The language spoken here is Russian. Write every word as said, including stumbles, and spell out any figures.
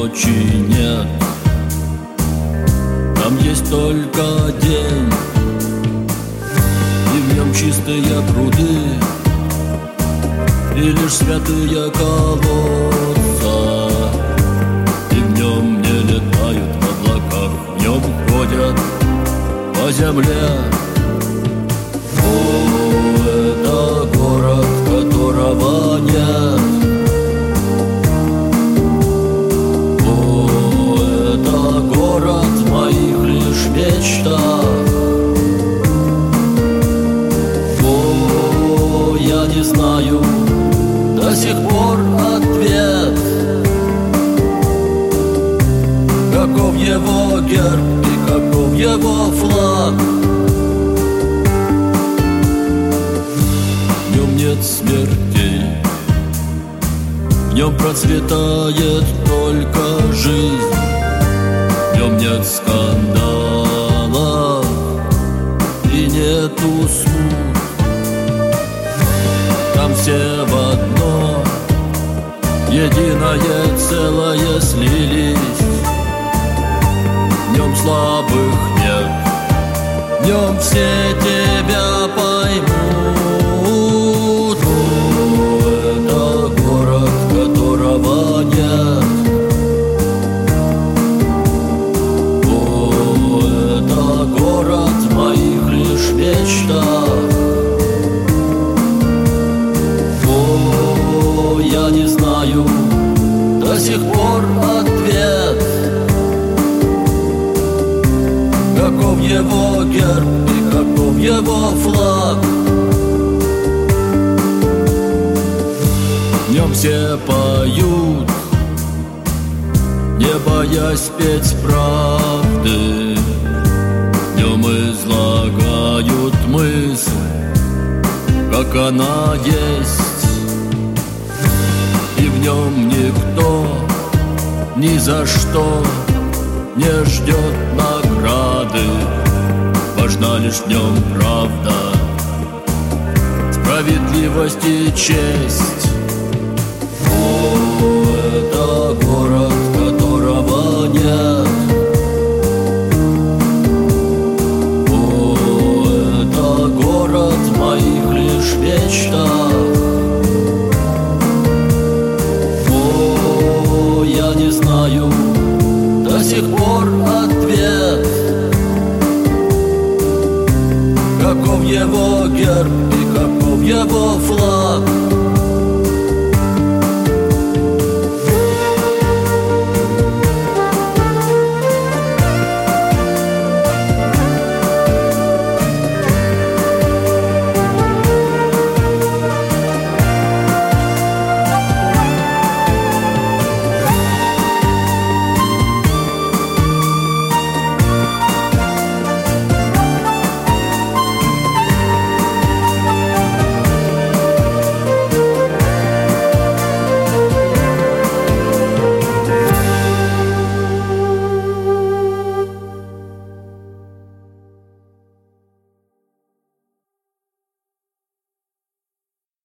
ночи нет, там есть только день, и в нем чистые пруды, и лишь святые колодца, и в нем не летают в облаках, в нем ходят по земле. О, это город, которого нет. О, это город в моих лишь мечтах. О, я не знаю до сих пор ответ, каков его герб и каков его флаг. В нем нет смертей, в нем процветает только жизнь, в нем нет скандалов и нету смут. Там все в одно единое целое слились. В нем слабых нет, в нем все тебя поймут. О, это город, которого нет. О, это город в моих лишь мечтах. О, я не знаю до сих пор ответ, каков его герб и каков его флаг. В нем все поют, не боясь петь правды. В нем излагают мысль, как она есть. И в нем никто ни за что не ждет награды. Важна лишь в нем правда, справедливость и честь. О, это город, которого нет. О, это город в моих лишь мечтах. О, я не знаю до сих пор ответ, каков его герб